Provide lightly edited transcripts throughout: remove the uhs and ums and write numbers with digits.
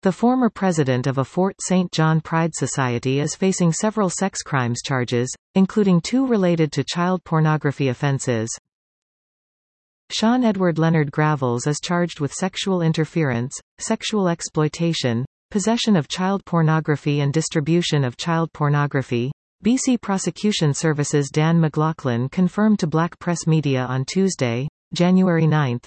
The former president of a Fort St. John Pride Society is facing several sex crimes charges, including 2 related to child pornography offenses. Sean Edward Leonard Gravels is charged with sexual interference, sexual exploitation, possession of child pornography and distribution of child pornography. BC Prosecution Services Dan McLaughlin confirmed to Black Press Media on Tuesday, January 9.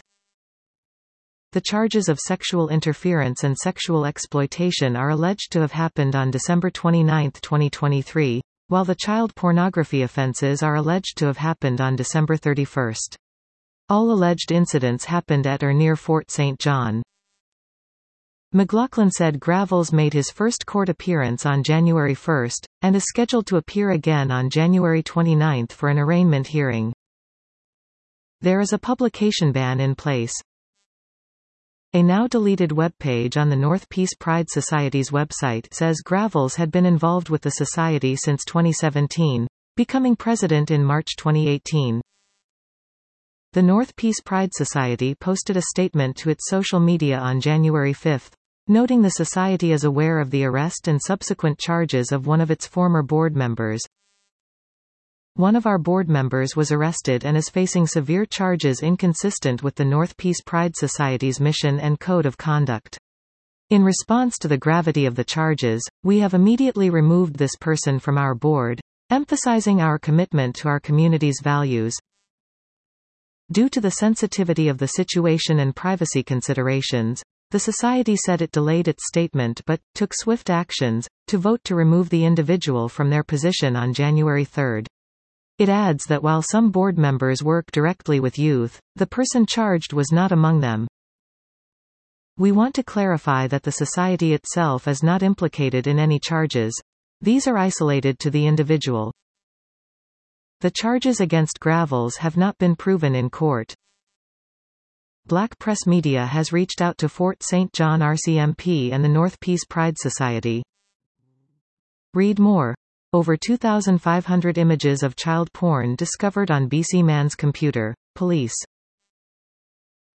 The charges of sexual interference and sexual exploitation are alleged to have happened on December 29, 2023, while the child pornography offenses are alleged to have happened on December 31. All alleged incidents happened at or near Fort St. John. McLaughlin said Gravels made his first court appearance on January 1, and is scheduled to appear again on January 29 for an arraignment hearing. There is a publication ban in place. A now-deleted webpage on the North Peace Pride Society's website says Gravels had been involved with the society since 2017, becoming president in March 2018. The North Peace Pride Society posted a statement to its social media on January 5, noting the society is aware of the arrest and subsequent charges of one of its former board members. One of our board members was arrested and is facing severe charges inconsistent with the North Peace Pride Society's mission and code of conduct. In response to the gravity of the charges, we have immediately removed this person from our board, emphasizing our commitment to our community's values. Due to the sensitivity of the situation and privacy considerations, the society said it delayed its statement but took swift actions to vote to remove the individual from their position on January 3. It adds that while some board members work directly with youth, the person charged was not among them. We want to clarify that the society itself is not implicated in any charges. These are isolated to the individual. The charges against Gravels have not been proven in court. Black Press Media has reached out to Fort St. John RCMP and the North Peace Pride Society. Read more. Over 2,500 images of child porn discovered on BC man's computer. Police.